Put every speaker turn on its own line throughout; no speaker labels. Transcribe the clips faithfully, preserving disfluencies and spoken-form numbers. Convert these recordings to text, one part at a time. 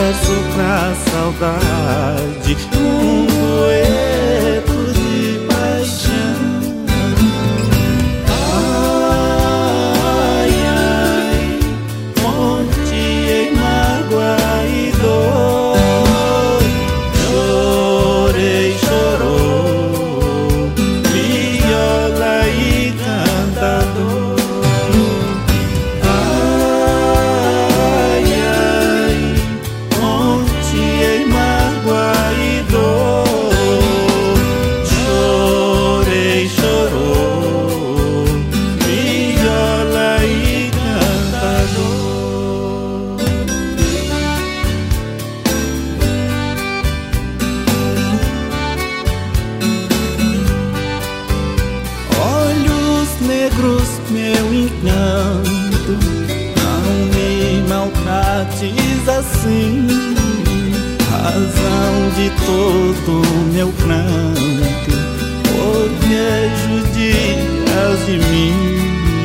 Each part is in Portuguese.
verso pra saudade, um dueto de paixão. Ai, ai, fonte em mágoa e dor, chorei, chorou, viola e cantador. Negros, meu encanto, não me maltrates assim, razão de todo meu pranto, porque judias de mim.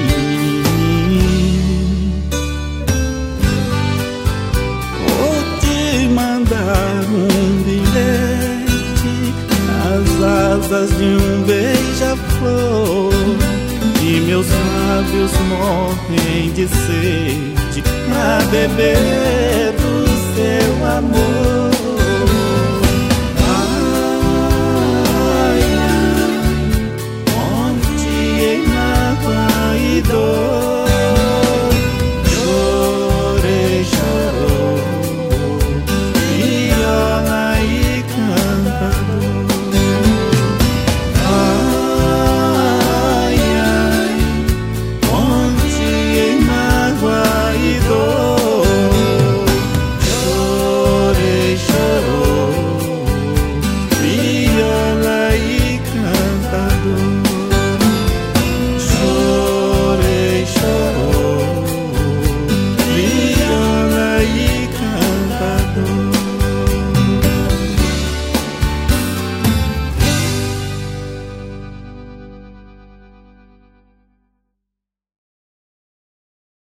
Vou te mandar um bilhete nas asas de um beija-flor, e meus lábios morrem de sede a beber do seu amor.